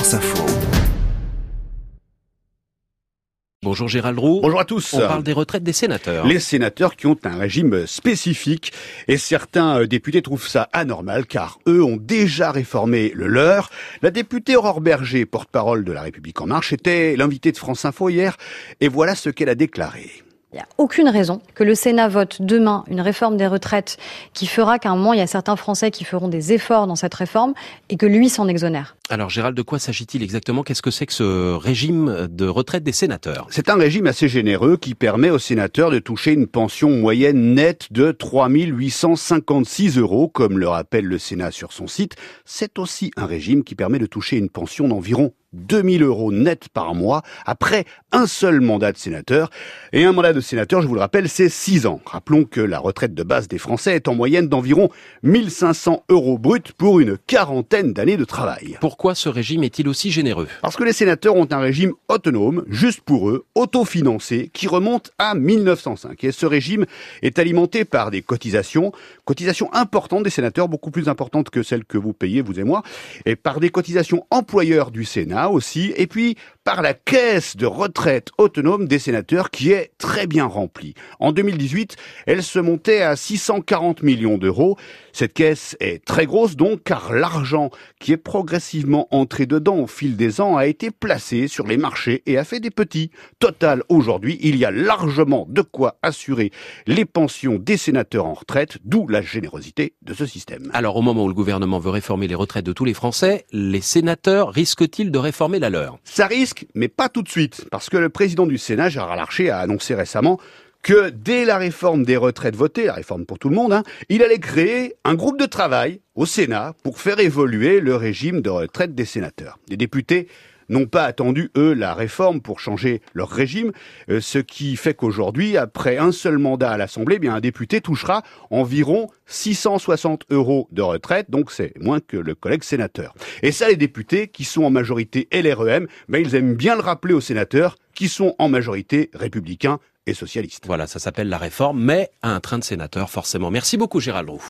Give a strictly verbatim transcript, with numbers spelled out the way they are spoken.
France Info. Bonjour Gérald Roux. Bonjour à tous. On parle des retraites des sénateurs. Les sénateurs qui ont un régime spécifique et certains députés trouvent ça anormal car eux ont déjà réformé le leur. La députée Aurore Bergé, porte-parole de La République En Marche, était l'invitée de France Info hier et voilà ce qu'elle a déclaré. Il n'y a aucune raison que le Sénat vote demain une réforme des retraites qui fera qu'à un moment, il y a certains Français qui feront des efforts dans cette réforme et que lui s'en exonère. Alors Gérald, de quoi s'agit-il exactement ? Qu'est-ce que c'est que ce régime de retraite des sénateurs ? C'est un régime assez généreux qui permet aux sénateurs de toucher une pension moyenne nette de trois mille huit cent cinquante-six euros, comme le rappelle le Sénat sur son site. C'est aussi un régime qui permet de toucher une pension d'environ deux mille euros net par mois après un seul mandat de sénateur. Et un mandat de sénateur, je vous le rappelle, c'est six ans. Rappelons que la retraite de base des Français est en moyenne d'environ mille cinq cents euros bruts pour une quarantaine d'années de travail. Pourquoi ce régime est-il aussi généreux ? Parce que les sénateurs ont un régime autonome, juste pour eux, autofinancé, qui remonte à mille neuf cent cinq. Et ce régime est alimenté par des cotisations, cotisations importantes des sénateurs, beaucoup plus importantes que celles que vous payez, vous et moi, et par des cotisations employeurs du Sénat aussi, et puis par la caisse de retraite autonome des sénateurs qui est très bien remplie. En deux mille dix-huit, elle se montait à six cent quarante millions d'euros. Cette caisse est très grosse donc, car l'argent qui est progressivement entré dedans au fil des ans a été placé sur les marchés et a fait des petits. Total, aujourd'hui, il y a largement de quoi assurer les pensions des sénateurs en retraite, d'où la générosité de ce système. Alors au moment où le gouvernement veut réformer les retraites de tous les Français, les sénateurs risquent-ils de réformer la leur ? Ça risque, mais pas tout de suite, parce que le président du Sénat, Gérard Larcher, a annoncé récemment que dès la réforme des retraites votée, la réforme pour tout le monde, hein, il allait créer un groupe de travail au Sénat pour faire évoluer le régime de retraite des sénateurs. Les députés n'ont pas attendu, eux, la réforme pour changer leur régime, euh, ce qui fait qu'aujourd'hui, après un seul mandat à l'Assemblée, eh bien un député touchera environ six cent soixante euros de retraite, donc c'est moins que le collègue sénateur. Et ça, les députés, qui sont en majorité L R E M, ben, ils aiment bien le rappeler aux sénateurs, qui sont en majorité républicains et socialistes. Voilà, ça s'appelle la réforme, mais à un train de sénateurs, forcément. Merci beaucoup Gérald Roux.